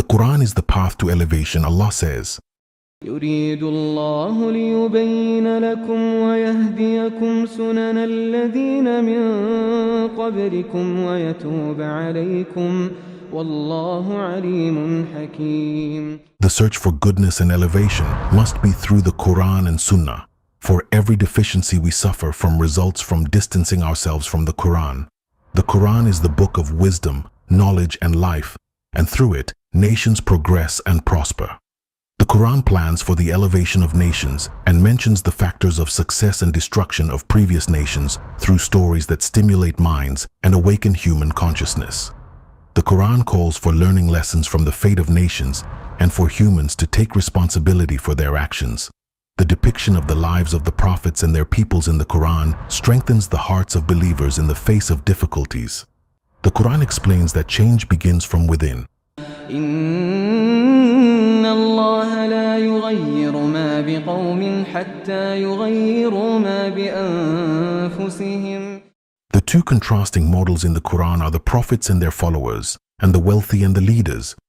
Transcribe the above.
Quran is the path to elevation. Allah says, يريد الله ليبين لكم ويهديكم سنن الذين من قبلكم ويتوب عليكم والله عليم حكيم. the search for goodness and elevation must be through the Quran and Sunnah. For every deficiency we suffer from results from distancing ourselves from the Quran. The Quran is the book of wisdom, knowledge, and life, and through it, nations progress and prosper. The Quran plans for the elevation of nations and mentions the factors of success and destruction of previous nations through stories that stimulate minds and awaken human consciousness. The Quran calls for learning lessons from the fate of nations and for humans to take responsibility for their actions. The depiction of the lives of the prophets and their peoples in the Quran strengthens the hearts of believers in the face of difficulties. The Quran explains that change begins from within. إن الله لا يغير ما بقوم حتى يغيروا ما بأنفسهم. The two contrasting models in the Quran are the prophets and their followers, and the wealthy and the leaders.